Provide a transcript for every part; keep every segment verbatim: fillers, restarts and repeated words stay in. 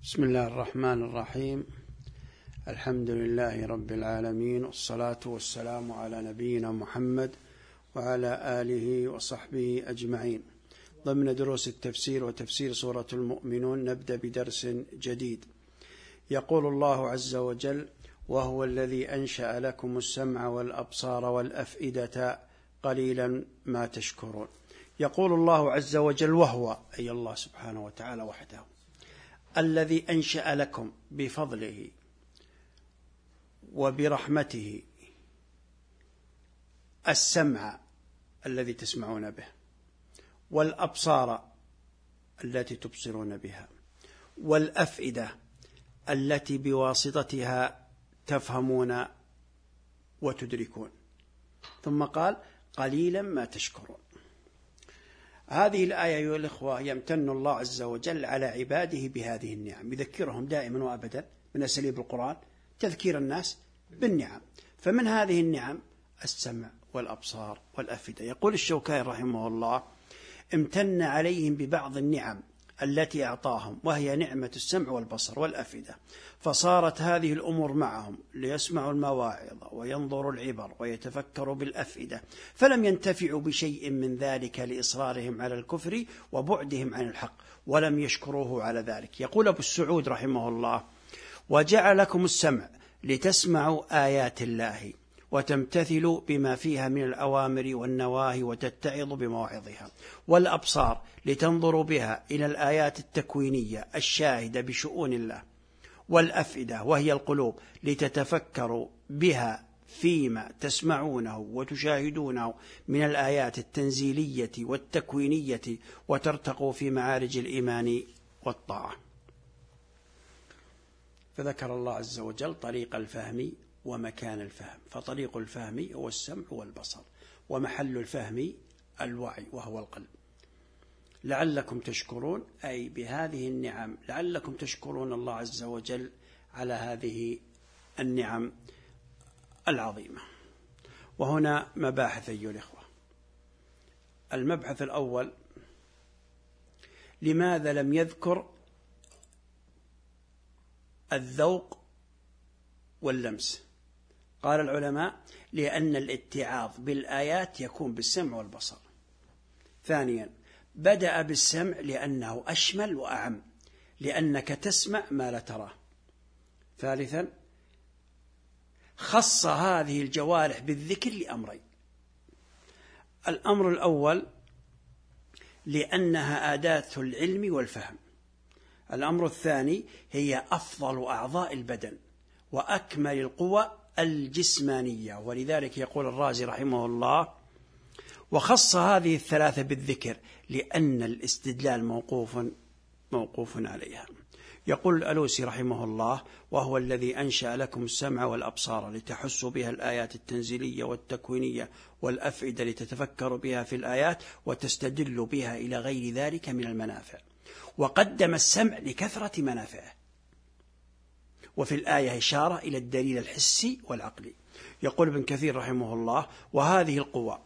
بسم الله الرحمن الرحيم. الحمد لله رب العالمين، والصلاة والسلام على نبينا محمد وعلى آله وصحبه أجمعين. ضمن دروس التفسير وتفسير سورة المؤمنون نبدأ بدرس جديد. يقول الله عز وجل: وهو الذي أنشأ لكم السمع والأبصار والأفئدة قليلا ما تشكرون. يقول الله عز وجل وهو، أي الله سبحانه وتعالى وحده، الذي أنشأ لكم بفضله وبرحمته السمع الذي تسمعون به، والأبصار التي تبصرون بها، والأفئدة التي بواسطتها تفهمون وتدركون. ثم قال: قليلا ما تشكرون. هذه الآية أيها الإخوة يمتن الله عز وجل على عباده بهذه النعم، يذكرهم دائما وأبدا من أساليب القرآن تذكير الناس بالنعم. فمن هذه النعم السمع والأبصار والأفئدة. يقول الشوكاني رحمه الله: امتن عليهم ببعض النعم التي أعطاهم، وهي نعمة السمع والبصر والأفئدة، فصارت هذه الأمور معهم ليسمعوا المواعظ وينظروا العبر ويتفكروا بالأفئدة، فلم ينتفعوا بشيء من ذلك لإصرارهم على الكفر وبعدهم عن الحق، ولم يشكروه على ذلك. يقول أبو السعود رحمه الله: وجعلكم السمع لتسمعوا آيات الله وتمتثلوا بما فيها من الأوامر والنواهي وتتعظوا بمواعظها، والأبصار لتنظروا بها إلى الآيات التكوينية الشاهدة بشؤون الله، والأفئدة وهي القلوب لتتفكروا بها فيما تسمعونه وتشاهدونه من الآيات التنزيلية والتكوينية، وترتقوا في معارج الإيمان والطاعة. فذكر الله عز وجل طريق الفهم ومكان الفهم، فطريق الفهم هو السمع والبصر، ومحل الفهم الوعي وهو القلب. لعلكم تشكرون، أي بهذه النعم لعلكم تشكرون الله عز وجل على هذه النعم العظيمة. وهنا مباحث أيها الإخوة. المبحث الأول: لماذا لم يذكر الذوق واللمس؟ قال العلماء: لأن الاتعاظ بالآيات يكون بالسمع والبصر. ثانيا: بدأ بالسمع لأنه أشمل وأعم، لأنك تسمع ما لا تراه. ثالثا: خص هذه الجوارح بالذكر لأمرين: الأمر الأول لأنها أداة العلم والفهم، الأمر الثاني هي أفضل أعضاء البدن وأكمل القوى الجسمانية. ولذلك يقول الرازي رحمه الله: وخص هذه الثلاثة بالذكر لأن الاستدلال موقوف موقوف عليها. يقول الألوسي رحمه الله: وهو الذي أنشأ لكم السمع والأبصار لتحسوا بها الآيات التنزيلية والتكوينية، والأفئدة لتتفكروا بها في الآيات وتستدلوا بها إلى غير ذلك من المنافع. وقدم السمع لكثرة منافعه، وفي الآية إشارة إلى الدليل الحسي والعقلي. يقول ابن كثير رحمه الله: وهذه القوى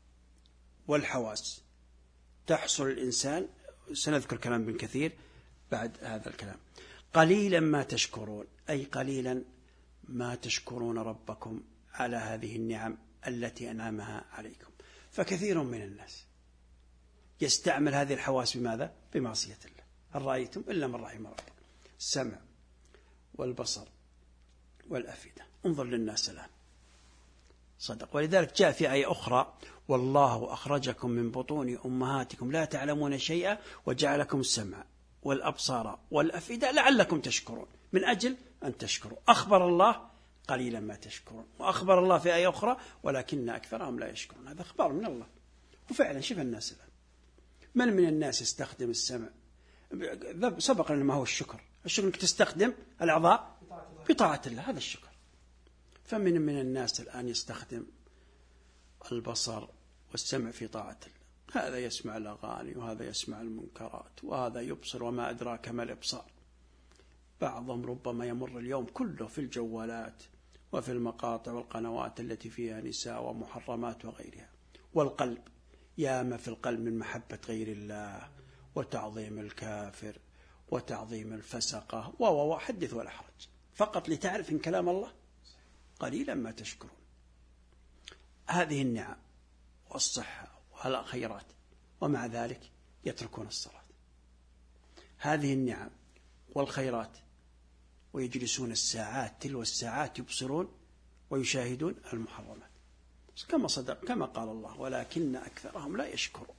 والحواس تحصل الإنسان، سنذكر كلام ابن كثير بعد هذا الكلام. قليلا ما تشكرون، أي قليلا ما تشكرون ربكم على هذه النعم التي أنعمها عليكم. فكثير من الناس يستعمل هذه الحواس بماذا؟ بمعصية الله. هل رأيتم إلا من رحم ربك؟ السمع والبصر والأفئدة. انظر للناس الآن، صدق. ولذلك جاء في آية أخرى: والله أخرجكم من بطون أمهاتكم لا تعلمون شيئا وجعلكم السمع والأبصار والأفئدة لعلكم تشكرون، من أجل أن تشكروا. أخبر الله: قليلا ما تشكرون. وأخبر الله في آية أخرى: ولكن أكثرهم لا يشكرون. هذا أخبار من الله. وفعلا شوف الناس الآن، من من الناس يستخدم السمع؟ سبق لنا ما هو الشكر. الشكر أنك تستخدم الأعضاء بطاعة الله، هذا الشكر. فمن من الناس الآن يستخدم البصر والسمع في طاعة الله، هذا يسمع الأغاني وهذا يسمع المنكرات وهذا يبصر وما أدراك ما الإبصار. بعضهم ربما يمر اليوم كله في الجوالات وفي المقاطع والقنوات التي فيها نساء ومحرمات وغيرها. والقلب، ياما في القلب من محبة غير الله وتعظيم الكافر وتعظيم الفسقة وحدث ولا حرج، فقط لتعرف إن كلام الله قليلا ما تشكرون. هذه النعم والصحة والخيرات، ومع ذلك يتركون الصلاة. هذه النعم والخيرات ويجلسون الساعات تلو الساعات يبصرون ويشاهدون المحرمات، كما صدق كما قال الله ولكن أكثرهم لا يشكرون.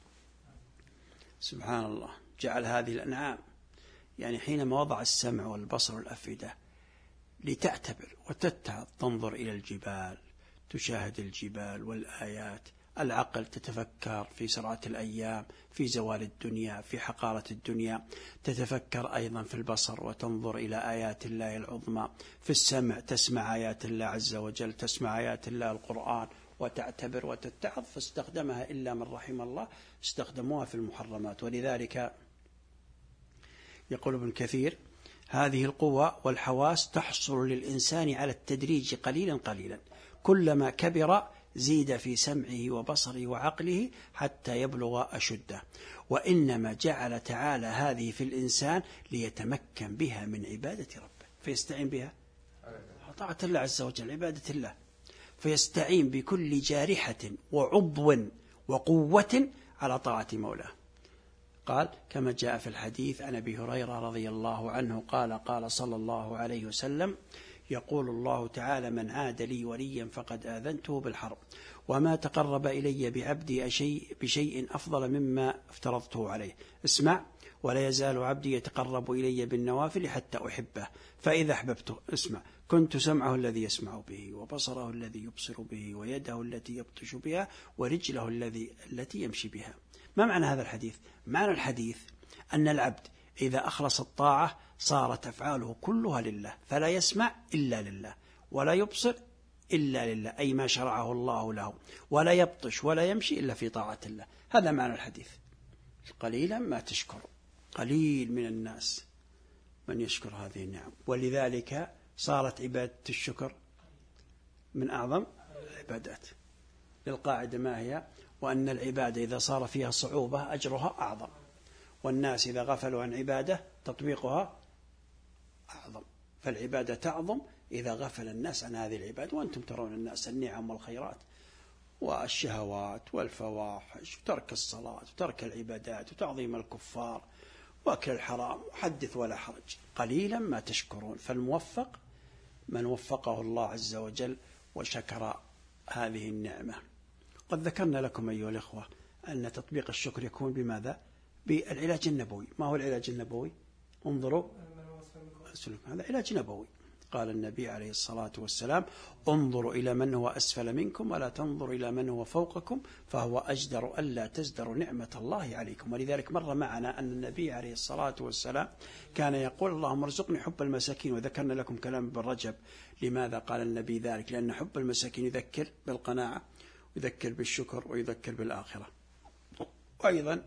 سبحان الله، جعل هذه الأنعام يعني حينما وضع السمع والبصر والأفئدة لتعتبر وتتعظ، تنظر إلى الجبال، تشاهد الجبال والآيات، العقل تتفكر في سرعة الأيام، في زوال الدنيا، في حقارة الدنيا، تتفكر أيضا في البصر وتنظر إلى آيات الله العظمى، في السمع تسمع آيات الله عز وجل، تسمع آيات الله القرآن وتعتبر وتتعظ، فاستخدمها إلا من رحم الله استخدموها في المحرمات. ولذلك يقول ابن كثير هذه القوة والحواس تحصل للإنسان على التدريج قليلا قليلا، كلما كبر زيد في سمعه وبصره وعقله حتى يبلغ أشده، وإنما جعل تعالى هذه في الإنسان ليتمكن بها من عبادة ربه، فيستعين بها طاعة الله عز وجل، عبادة الله، فيستعين بكل جارحة وعضو وقوة على طاعة مولاه. قال كما جاء في الحديث عن أبي هريرة رضي الله عنه قال قال صلى الله عليه وسلم يقول الله تعالى من عاد لي وليا فقد آذنته بالحرب، وما تقرب إلي بعبدي شيء بشيء أفضل مما افترضته عليه. اسمع، ولا يزال عبدي يتقرب إلي بالنوافل حتى أحبه، فإذا أحببته اسمع كنت سمعه الذي يسمع به، وبصره الذي يبصر به، ويده التي يبطش بها، ورجله الذي التي يمشي بها. ما معنى هذا الحديث؟ معنى الحديث أن العبد إذا أخلص الطاعة صارت أفعاله كلها لله، فلا يسمع إلا لله، ولا يبصر إلا لله أي ما شرعه الله له، ولا يبطش ولا يمشي إلا في طاعة الله. هذا معنى الحديث. قليلا ما تشكر، قليل من الناس من يشكر هذه النعم، ولذلك صارت عبادة الشكر من أعظم العبادات. للقاعدة ما هي؟ وأن العبادة إذا صار فيها صعوبة أجرها أعظم، والناس إذا غفلوا عن عبادة تطبيقها أعظم، فالعبادة تعظم إذا غفل الناس عن هذه العبادة. وأنتم ترون الناس النعم والخيرات والشهوات والفواحش وترك الصلاة وترك العبادات وتعظيم الكفار وأكل الحرام، حدث ولا حرج، قليلا ما تشكرون. فالموفق من وفقه الله عز وجل وشكر هذه النعمة. قد ذكرنا لكم أيها الإخوة أن تطبيق الشكر يكون بماذا؟ بالعلاج النبوي. ما هو العلاج النبوي؟ انظروا، هذا علاج نبوي. قال النبي عليه الصلاة والسلام انظروا إلى من هو أسفل منكم ولا تنظروا إلى من هو فوقكم فهو أجدر ألا تزدروا نعمة الله عليكم. ولذلك مر معنا أن النبي عليه الصلاة والسلام كان يقول اللهم ارزقني حب المساكين، وذكرنا لكم كلام ابن رجب. لماذا قال النبي ذلك؟ لأن حب المساكين يذكر بالقناعة ويذكر بالشكر ويذكر بالآخرة. وأيضا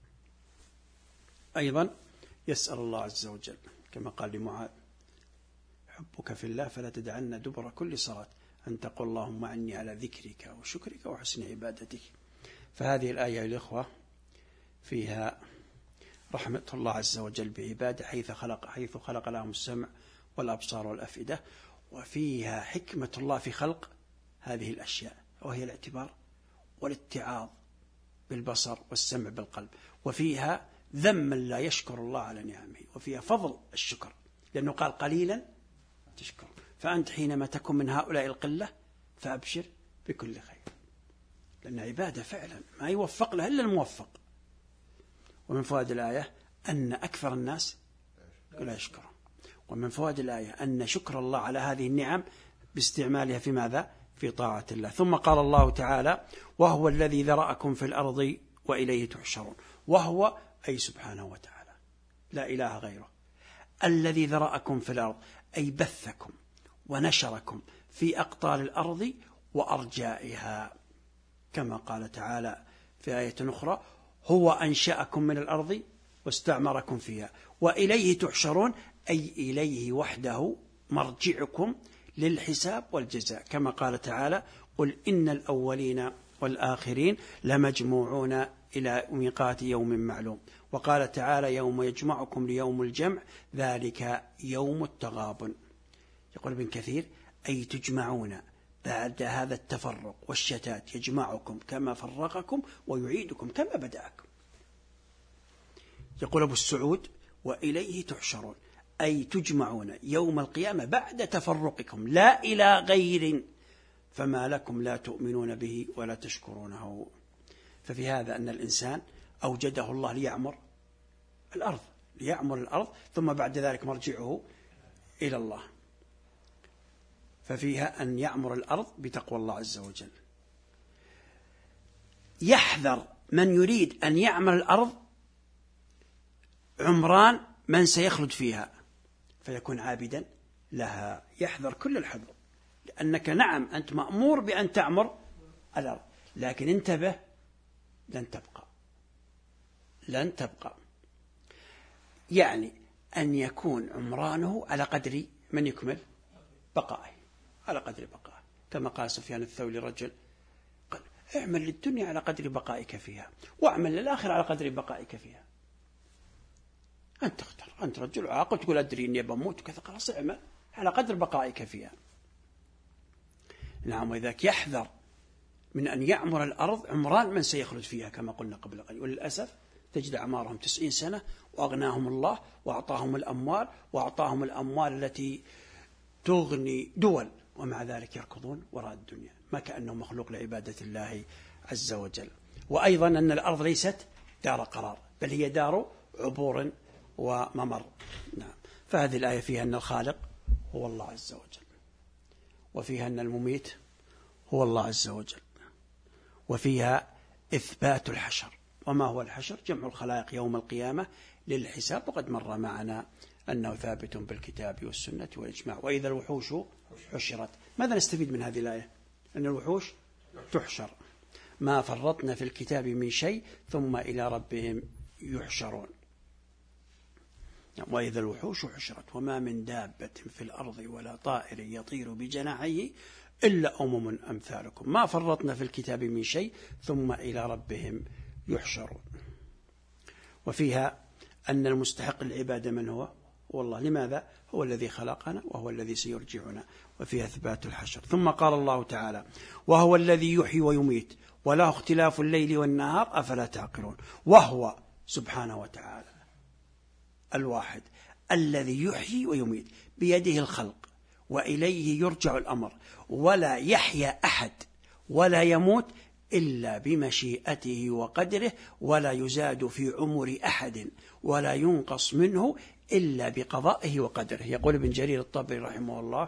أيضا يسأل الله عز وجل كما قال لمعاذ حبك في الله فلا تدعن دبر كل صلاة أن تقول اللهم عني على ذكرك وشكرك وحسن عبادتك. فهذه الآية الإخوة فيها رحمة الله عز وجل بعباده حيث خلق حيث خلق لهم السمع والأبصار والأفئدة، وفيها حكمة الله في خلق هذه الأشياء، وهي الاعتبار والاتعاظ بالبصر والسمع بالقلب، وفيها ذم من لا يشكر الله على نعمه، وفيها فضل الشكر لأنه قال قليلا تشكر. فأنت حينما تكون من هؤلاء القلة فأبشر بكل خير، لأن عبادة فعلا ما يوفق لها إلا الموفق. ومن فوائد الآية أن أكثر الناس لا يشكرون، ومن فوائد الآية أن شكر الله على هذه النعم باستعمالها في ماذا؟ في طاعة الله. ثم قال الله تعالى وهو الذي ذرأكم في الأرض وإليه تحشرون. وهو أي سبحانه وتعالى لا إله غيره، الذي ذرأكم في الأرض أي بثكم ونشركم في أقطار الأرض وأرجائها، كما قال تعالى في آية أخرى هو أنشأكم من الأرض واستعمركم فيها وإليه تحشرون أي إليه وحده مرجعكم للحساب والجزاء، كما قال تعالى قل إن الأولين والآخرين لمجموعون إلى ميقات يوم معلوم. وقال تعالى يوم يجمعكم ليوم الجمع ذلك يوم التغابن. يقول ابن كثير أي تجمعون بعد هذا التفرق والشتات، يجمعكم كما فرقكم ويعيدكم كما بدأكم. يقول أبو السعود وإليه تحشرون، أي تجمعون يوم القيامة بعد تفرقكم لا إلى غير، فما لكم لا تؤمنون به ولا تشكرونه. ففي هذا أن الإنسان أوجده الله ليعمر الأرض ليعمر الأرض ثم بعد ذلك مرجعه إلى الله، ففيها أن يعمر الأرض بتقوى الله عز وجل. يحذر من يريد أن يعمر الأرض عمران من سيخلد فيها فيكون عابدا لها، يحذر كل الحذر، لأنك نعم أنت مأمور بأن تعمر الأرض، لكن انتبه لن تبقى لن تبقى يعني أن يكون عمرانه على قدر من يكمل بقائه، على قدر بقائه، كما قال سفيان الثوري رجل قال اعمل للدنيا على قدر بقائك فيها واعمل للآخرة على قدر بقائك فيها. أنت تختار، أنت رجل عاقل تقول أدري إني بموت وكذا، خلاص اعمل على قدر بقائك فيها. نعم، وذاك يحذر من أن يعمر الأرض عمران من سيخلد فيها كما قلنا قبل قليل. وللأسف تجد أعمارهم تسعين سنة وأغناهم الله وأعطاهم الأموال وأعطاهم الأموال التي تغني دول، ومع ذلك يركضون وراء الدنيا ما كأنه مخلوق لعبادة الله عز وجل. وأيضا أن الأرض ليست دار قرار بل هي دار عبور وممر. نعم، فهذه الآية فيها أن الخالق هو الله عز وجل، وفيها أن المميت هو الله عز وجل، وفيها إثبات الحشر. وما هو الحشر؟ جمع الخلائق يوم القيامة للحساب، وقد مر معنا أنه ثابت بالكتاب والسنة والإجماع. وإذا الوحوش حشرت، ماذا نستفيد من هذه الآية؟ أن الوحوش تحشر، ما فرطنا في الكتاب من شيء ثم إلى ربهم يحشرون. وإذا الوحوش حشرت وما من دابة في الأرض ولا طائر يطير بجناحيه إلا أمم أمثالكم ما فرطنا في الكتاب من شيء ثم إلى ربهم يحشرون. وفيها أن المستحق العبادة من هو؟ والله. لماذا؟ هو الذي خلقنا وهو الذي سيرجعنا. وفيها إثبات الحشر. ثم قال الله تعالى وهو الذي يحيي ويميت وله اختلاف الليل والنهار أفلا تعقلون. وهو سبحانه وتعالى الواحد الذي يحيي ويميت، بيده الخلق وإليه يرجع الأمر، ولا يحيا أحد ولا يموت إلا بمشيئته وقدره، ولا يزاد في عمر أحد ولا ينقص منه إلا بقضائه وقدره. يقول ابن جرير الطبري رحمه الله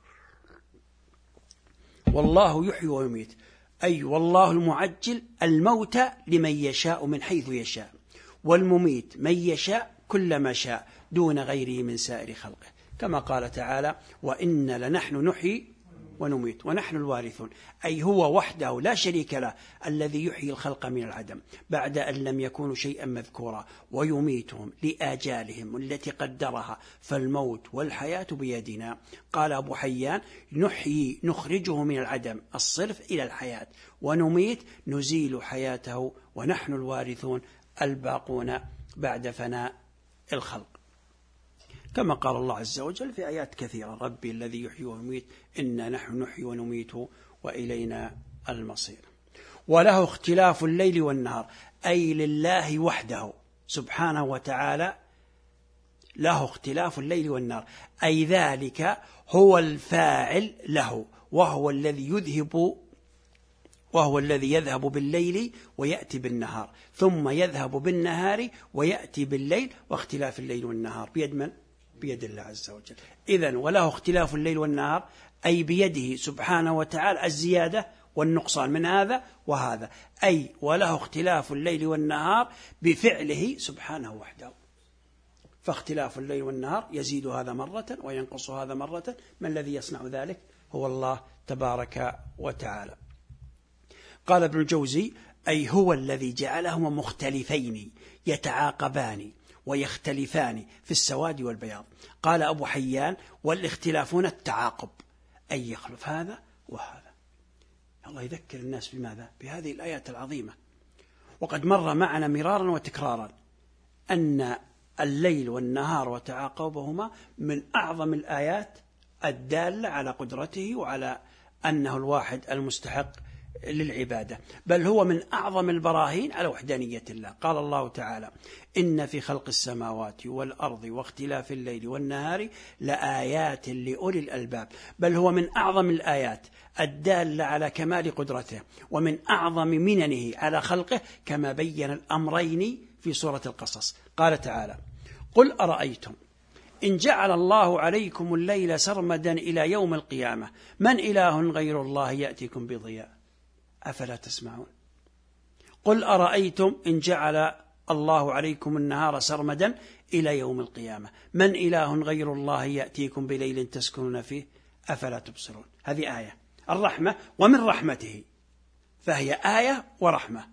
والله يحيي ويميت، أي والله المعجل الموت لمن يشاء من حيث يشاء، والمميت من يشاء كلما شاء دون غيره من سائر خلقه، كما قال تعالى وإن لنحن نحيي ونميت ونحن الوارثون. أي هو وحده لا شريك له الذي يحيي الخلق من العدم بعد أن لم يكونوا شيئا مذكورا، ويميتهم لآجالهم التي قدرها، فالموت والحياة بيدنا. قال أبو حيان نحيي نخرجه من العدم الصرف إلى الحياة، ونميت نزيل حياته، ونحن الوارثون الباقون بعد فناء الخلق، كما قال الله عز وجل في آيات كثيرة ربي الذي يحيي ويميت إنا نحن نحيي ونميت وإلينا المصير. وله اختلاف الليل والنهار، أي لله وحده سبحانه وتعالى له اختلاف الليل والنهار، أي ذلك هو الفاعل له، وهو الذي يذهب وهو الذي يذهب بالليل ويأتي بالنهار، ثم يذهب بالنهار ويأتي بالليل. واختلاف الليل والنهار بيد من؟ بيد الله عز وجل. إذن وله اختلاف الليل والنهار أي بيده سبحانه وتعالى الزيادة والنقصان من هذا وهذا، أي وله اختلاف الليل والنهار بفعله سبحانه وحده. فاختلاف الليل والنهار يزيد هذا مرة وينقص هذا مرة، من الذي يصنع ذلك؟ هو الله تبارك وتعالى. قال ابن الجوزي أي هو الذي جعلهما مختلفين يتعاقبان ويختلفان في السواد والبياض. قال أبو حيان والاختلافون التعاقب، أي يخلف هذا وهذا. الله يذكر الناس بماذا؟ بهذه الآيات العظيمة. وقد مر معنا مرارا وتكرارا أن الليل والنهار وتعاقبهما من أعظم الآيات الدالة على قدرته وعلى أنه الواحد المستحق للعبادة، بل هو من أعظم البراهين على وحدانية الله. قال الله تعالى: إن في خلق السماوات والأرض واختلاف الليل والنهار لآيات لأولي الألباب، بل هو من أعظم الآيات الدالة على كمال قدرته ومن أعظم مننه على خلقه، كما بين الأمرين في سورة القصص. قال تعالى: قل أرأيتم إن جعل الله عليكم الليل سرمدا إلى يوم القيامة من إله غير الله يأتيكم بضياء أفلا تسمعون. قل أرأيتم إن جعل الله عليكم النهار سرمدا إلى يوم القيامة من إله غير الله يأتيكم بليل تسكنون فيه أفلا تبصرون. هذه آية الرحمة ومن رحمته، فهي آية ورحمة،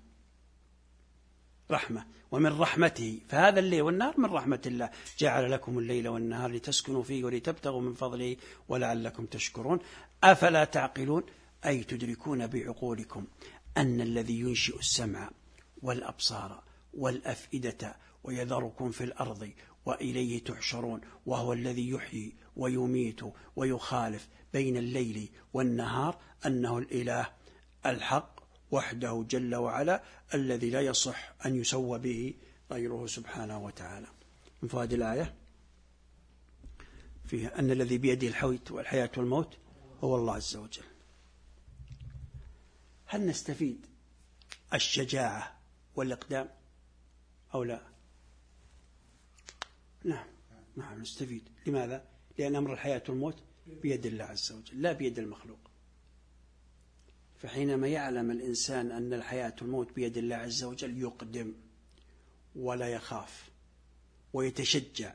رحمة ومن رحمته، فهذا الليل والنهار من رحمة الله. جعل لكم الليل والنهار لتسكنوا فيه ولتبتغوا من فضله ولعلكم تشكرون. أفلا تعقلون، أي تدركون بعقولكم أن الذي ينشئ السمع والأبصار والأفئدة ويذركم في الأرض وإليه تحشرون، وهو الذي يحيي ويميت ويخالف بين الليل والنهار، أنه الإله الحق وحده جل وعلا الذي لا يصح أن يسوى به غيره سبحانه وتعالى. من فوائد الآية فيها أن الذي بيده الحوت والحياة والموت هو الله عز وجل. هل نستفيد الشجاعة والإقدام أو لا؟ نعم نعم نستفيد. لماذا؟ لأن أمر الحياة والموت بيد الله عز وجل لا بيد المخلوق. فحينما يعلم الإنسان أن الحياة والموت بيد الله عز وجل يقدم ولا يخاف ويتشجع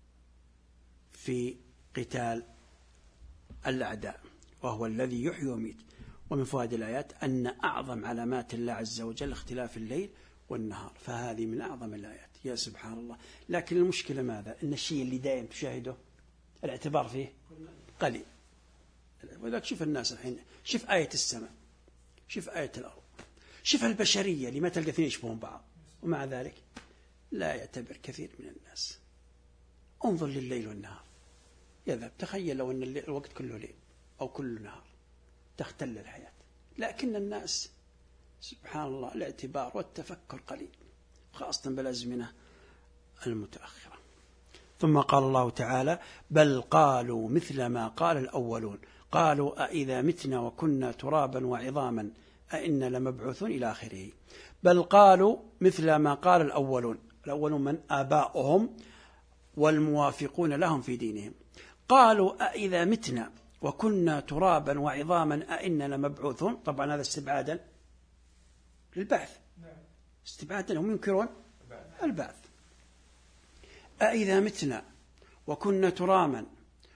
في قتال الأعداء، وهو الذي يحيي ويميت. ومن فوائد الآيات أن أعظم علامات الله عز وجل اختلاف الليل والنهار، فهذه من أعظم الآيات. يا سبحان الله. لكن المشكلة ماذا؟ أن الشيء اللي دائم تشاهده الاعتبار فيه قليل. وذلك شوف الناس الحين، شوف آية السماء، شوف آية الأرض، شوف البشرية لما تلقى اثنين يشبهون بعض، ومع ذلك لا يعتبر كثير من الناس. انظر لليل والنهار يذهب. تخيل لو أن الوقت كله ليل أو كله نهار تختل الحياة، لكن الناس سبحان الله الاعتبار والتفكر قليل، خاصة بالأزمنة المتأخرة. ثم قال الله تعالى: بل قالوا مثل ما قال الأولون قالوا أئذا متنا وكنا ترابا وعظاما أئنا لمبعوثون إلى آخره. بل قالوا مثل ما قال الأولون، الأولون من آباؤهم والموافقون لهم في دينهم. قالوا أئذا متنا وكنا ترابا وعظاما أئنا لمبعوثون. طبعا هذا استبعادا للبعث، استبعادا هم ينكرون البعث. أئذا متنا وكنا تراما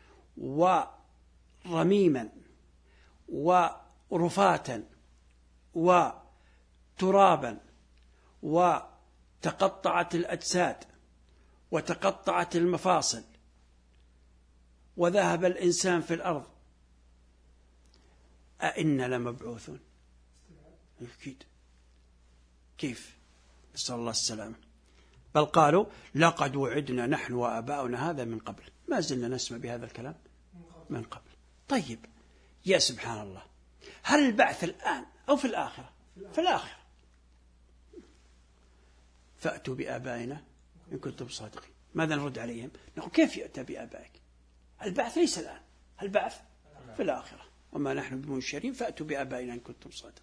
ورميما ورفاتا وترابا وتقطعت الأجساد وتقطعت المفاصل وذهب الإنسان في الأرض أئنا لمبعوثون. أكيد. كيف؟ نسأل الله السلامة. بل قالوا لقد وعدنا نحن وآباؤنا هذا من قبل. ما زلنا نسمع بهذا الكلام من قبل. طيب يا سبحان الله، هل البعث الآن أو في الآخرة؟ في الآخرة. فأتوا بآبائنا إن كنتم صادقين. ماذا نرد عليهم؟ نقول كيف يأتى بآبائك؟ البعث ليس الآن، البعث في الآخرة، وما نحن بمنشرين فأتوا بآبائنا إن كنتم صادقين.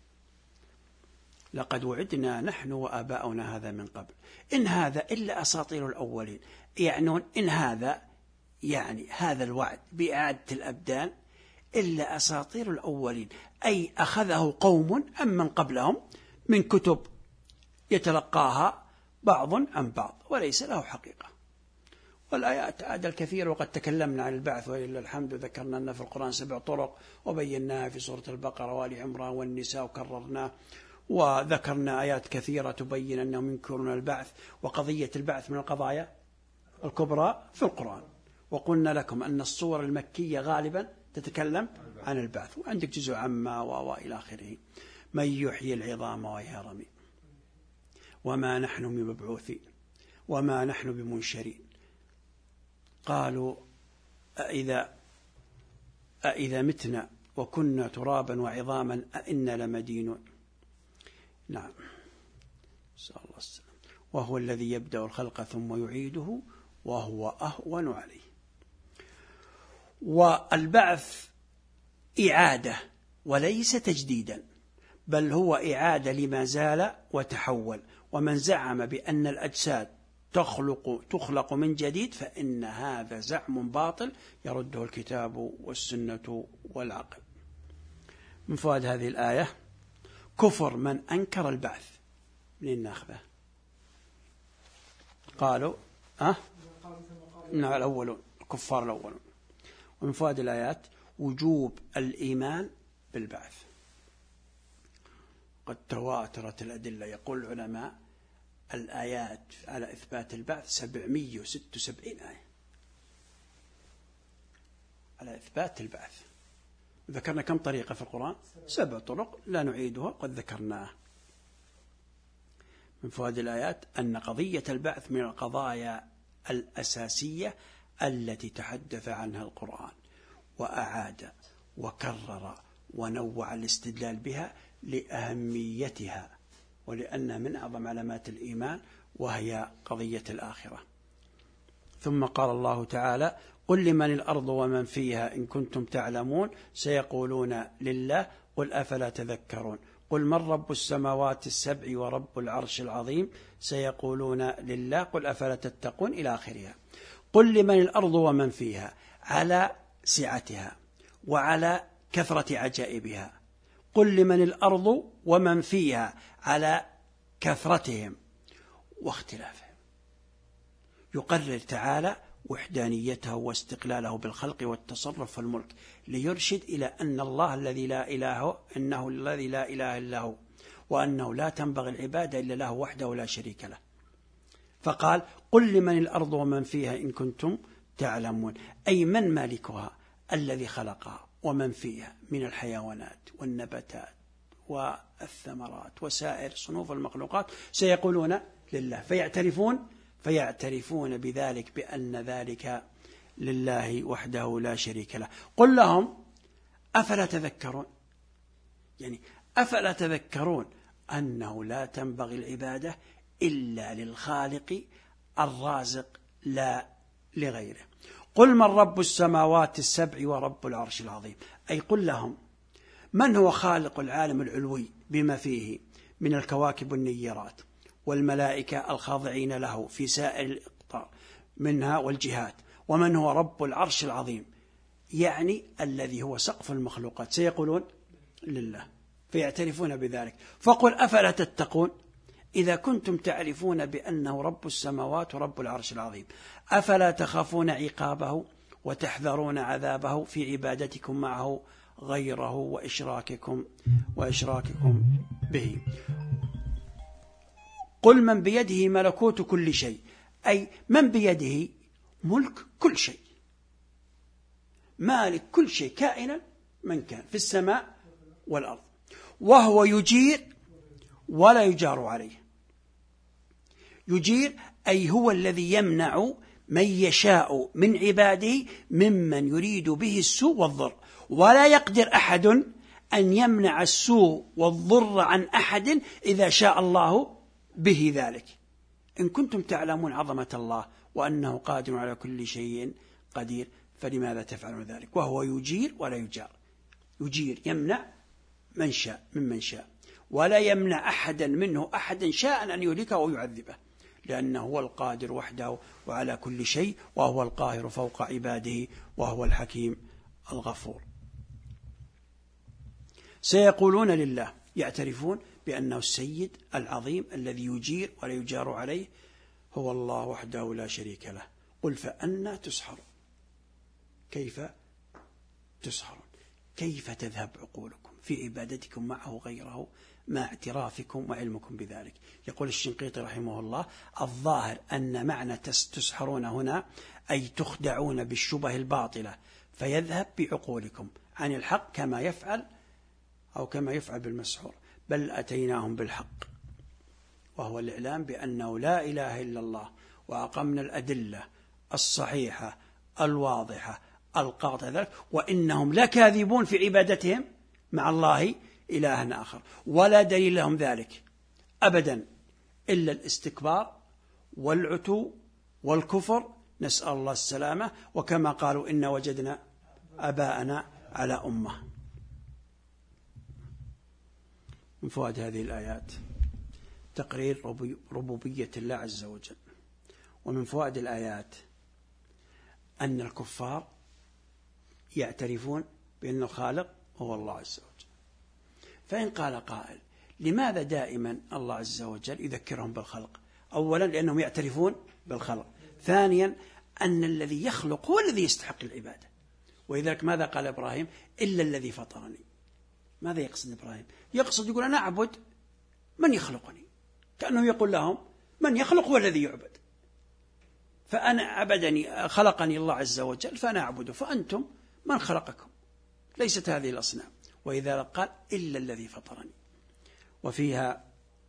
لقد وعدنا نحن وآباؤنا هذا من قبل إن هذا إلا أساطير الأولين. يعنون إن هذا يعني هذا الوعد بإعادة الأبدان إلا أساطير الأولين، أي أخذه قوم أم من قبلهم من كتب يتلقاها بعض عن بعض وليس له حقيقة. والآيات عاد الكثير، وقد تكلمنا عن البعث ولله الحمد، ذكرنا أن في القرآن سبع طرق وبيناها في سورة البقرة وآل عمران والنساء وكررناه، وذكرنا آيات كثيرة تبين أنهم ينكرون البعث، وقضية البعث من القضايا الكبرى في القرآن. وقلنا لكم أن الصور المكية غالبا تتكلم عن البعث، وعندك جزء عما وإلى آخره. من يحيي العظام وهي رميم وما نحن بمبعوثين وما نحن بمنشرين. قالوا أإذا, أإذا متنا وكنا ترابا وعظاما أإنا لمدينون. نعم، نسأل الله السلام. وهو الذي يبدأ الخلق ثم يعيده وهو أهون عليه. والبعث إعادة وليس تجديدا، بل هو إعادة لما زال وتحول. ومن زعم بأن الأجساد تخلق, تخلق من جديد فإن هذا زعم باطل يرده الكتاب والسنة والعقل. من فوائد هذه الآية كفر من أنكر البعث. منين ناخذه؟ قالوا أه؟ نعم الأولون، الكفار الأولون. ومن فوائد الآيات وجوب الإيمان بالبعث. قد تواترت الأدلة. يقول العلماء الآيات على إثبات البعث سبعمائة وستة وسبعين آية على إثبات البعث. ذكرنا كم طريقة في القرآن؟ سبع طرق لا نعيدها، قد ذكرناها. من فوائد الآيات أن قضية البعث من القضايا الأساسية التي تحدث عنها القرآن، وأعاد وكرر ونوع الاستدلال بها لأهميتها، ولأنها من أعظم علامات الإيمان، وهي قضية الآخرة. ثم قال الله تعالى قل لمن الأرض ومن فيها إن كنتم تعلمون سيقولون لله قل أفلا تذكرون. قل من رب السماوات السبع ورب العرش العظيم سيقولون لله قل أفلا تتقون إلى آخرها. قل لمن الأرض ومن فيها على سعتها وعلى كثرة عجائبها. قل لمن الأرض ومن فيها على كثرتهم واختلافهم. يقرر تعالى وحدانيته واستقلاله بالخلق والتصرف والملك، ليرشد إلى أن الله الذي لا إله إنه الذي لا إله إلا هو، وأنه لا تنبغي العبادة إلا له وحده لا شريك له. فقال قل لمن الأرض ومن فيها إن كنتم تعلمون، أي من مالكها الذي خلقها ومن فيها من الحيوانات والنباتات والثمرات وسائر صنوف المخلوقات سيقولون لله، فيعترفون فيعترفون بذلك بأن ذلك لله وحده لا شريك له. قل لهم أفلا تذكرون، يعني أفلا تذكرون أنه لا تنبغي العبادة إلا للخالق الرازق لا لغيره. قل من رب السماوات السبع ورب العرش العظيم، أي قل لهم من هو خالق العالم العلوي بما فيه من الكواكب والنيرات والملائكة الخاضعين له في سائر الإقطار منها والجهات، ومن هو رب العرش العظيم، يعني الذي هو سقف المخلوقات، سيقولون لله، فيعترفون بذلك. فقل أفلا تتقون إذا كنتم تعرفون بأنه رب السماوات ورب العرش العظيم، أفلا تخافون عقابه وتحذرون عذابه في عبادتكم معه غيره وإشراككم وإشراككم به. قل من بيده ملكوت كل شيء، أي من بيده ملك كل شيء، مالك كل شيء كائنا من كان في السماء والأرض، وهو يجير ولا يجار عليه. يجير أي هو الذي يمنع من يشاء من عباده ممن يريد به السوء والضر، ولا يقدر أحد أن يمنع السوء والضر عن أحد إذا شاء الله به ذلك. إن كنتم تعلمون عظمة الله وأنه قادر على كل شيء قدير فلماذا تفعلون ذلك؟ وهو يجير ولا يجار. يجير يمنع من شاء ممن شاء، ولا يمنع أحدا منه أحدا شاء أن يهلكه أو يعذبه، لأنه هو القادر وحده وعلى كل شيء، وهو القاهر فوق عباده، وهو الحكيم الغفور. سيقولون لله، يعترفون بأنه السيد العظيم الذي يجير ولا يجار عليه، هو الله وحده لا شريك له. قل فأنا تسحرون، كيف تسحرون؟ كيف تذهب عقولكم في عبادتكم معه غيره مع اعترافكم وعلمكم بذلك؟ يقول الشنقيطي رحمه الله الظاهر أن معنى تسحرون هنا أي تخدعون بالشبه الباطلة فيذهب بعقولكم عن الحق كما يفعل أو كما يفعل بالمسحور، بل أتيناهم بالحق، وهو الإعلام بأنه لا إله إلا الله وأقمنا الأدلة الصحيحة الواضحة القاطعة ذلك، وإنهم لكاذبون في عبادتهم مع الله إلها آخر، ولا دليل لهم ذلك أبدا إلا الاستكبار والعتو والكفر، نسأل الله السلامة. وكما قالوا إن وجدنا أباءنا على أمة. من فوائد هذه الآيات تقرير ربوبية الله عز وجل. ومن فوائد الآيات أن الكفار يعترفون بأن الخالق هو الله عز وجل. فإن قال قائل لماذا دائما الله عز وجل يذكرهم بالخلق؟ أولا لأنهم يعترفون بالخلق، ثانيا أن الذي يخلق هو الذي يستحق العبادة. ولذلك ماذا قال إبراهيم؟ إلا الذي فطرني. ماذا يقصد إبراهيم؟ يقصد يقول أنا أعبد من يخلقني، كأنه يقول لهم من يخلق هو الذي يعبد، فأنا عبدني خلقني الله عز وجل فأنا أعبده، فأنتم من خلقكم؟ ليست هذه الأصنام. وإذا قال إلا الذي فطرني. وفيها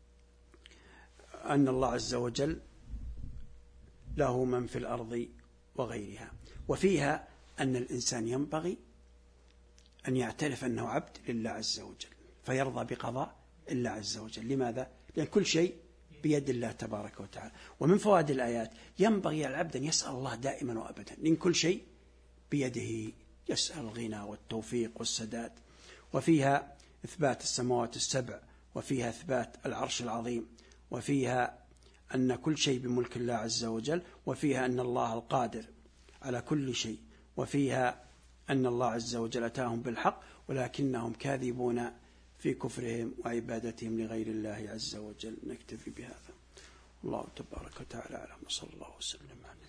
أن الله عز وجل له من في الأرض وغيرها. وفيها أن الإنسان ينبغي أن يعترف أنه عبد لله عز وجل، فيرضى بقضاء الله عز وجل. لماذا؟ لأن كل شيء بيد الله تبارك وتعالى. ومن فوائد الآيات ينبغي على العبد أن يسأل الله دائما وأبدا، لأن كل شيء بيده، يسأل الغنى والتوفيق والسداد. وفيها إثبات السماوات السبع، وفيها إثبات العرش العظيم، وفيها أن كل شيء بملك الله عز وجل، وفيها أن الله القادر على كل شيء، وفيها أن الله عز وجل أتاهم بالحق ولكنهم كاذبون في كفرهم وعبادتهم لغير الله عز وجل. نكتفي بهذا. الله تبارك وتعالى أعلم، وصلى الله وسلم على